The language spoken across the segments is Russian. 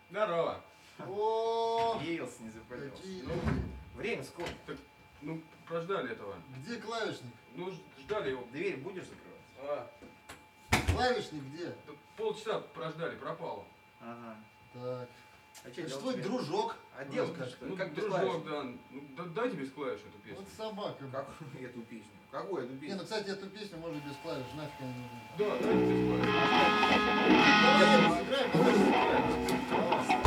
Здорово. О, Рилс не запалился. какие Ну, люди. Время сколько? Так, ну, прождали этого. Где клавишник? Ну, ждали его. Дверь будешь закрывать? Клавишник где? Да полчаса прождали, пропало. Ага. Так. А Это делать твой тебе? дружок. А делать Как? что? Ну, Как без дружок, клавиш? да. Ну, дайте без клавиш эту песню. Вот собака. Какую эту песню? Какую эту Не, песню? ну, кстати, эту песню можно без клавиш, нафиг она нужна. Да, дайте без клавиш. Давай сыграем, давай.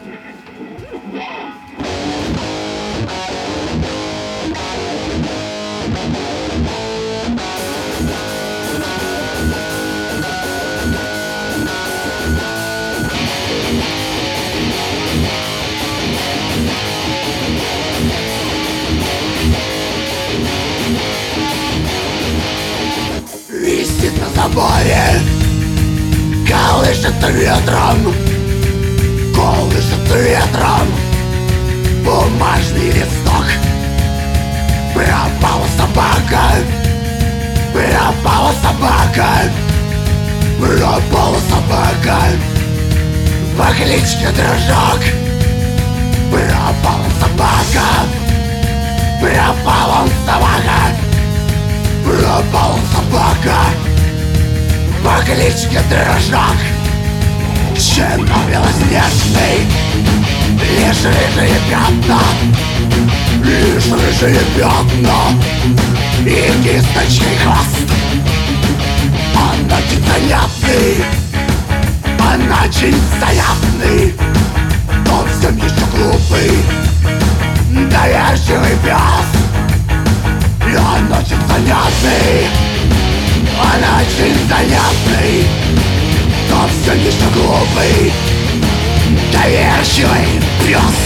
Висит на заборе, колышет ветром, колышет ветром бумажный листок. Пропала собака, пропала собака, пропала собака по кличке Дружок. Пропала собака, пропала собака, пропала собака по кличке Дружок. Щенок белоснежный, лишь рыжие пятна, лишь рыжие пятна и кисточный хвост. Он очень занятный, он очень занятный, он все еще глупый, доверчивый пес. И он очень занятный, он очень занятный, но все еще глупый, доверчивый пес.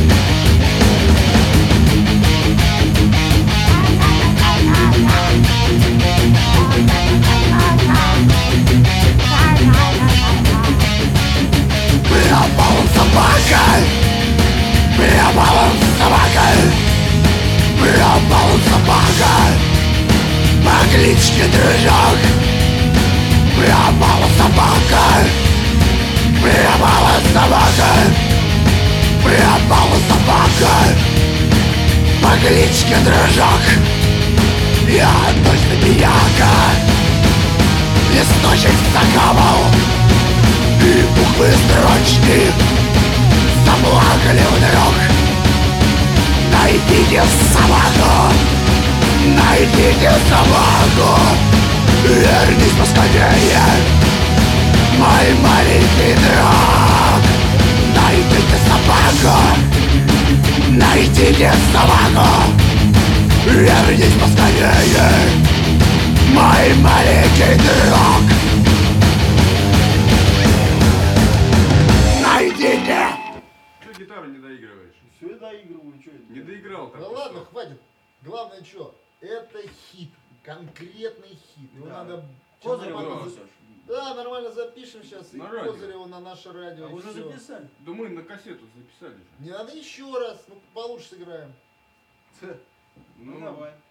Пропала собака, пропала собака, пропала собака по кличке Дружок. Пропала собака, пропала собака, пропала собака по кличке Дружок. Я точно пияка, листочек закапал, и буквы строчки заплакали вдруг. Найдите собаку, найдите собаку, вернись поскорее, мой маленький друг. Найдите собаку, найдите собаку, вернись поскорее, мой маленький друг. Найдите. Ты гитару не доигрываешь. Все я доигрываю, что это? Не доиграл так. Да ладно, хватит. Главное что? Это хит. Конкретный хит. Его Да. надо... Козырева нормально несешь? Да, нормально запишем сейчас. И На радио. Козырева на наше радио. А и уже всё. записали? Да мы на кассету записали же. Не надо еще раз. Ну, получше сыграем. Ну давай.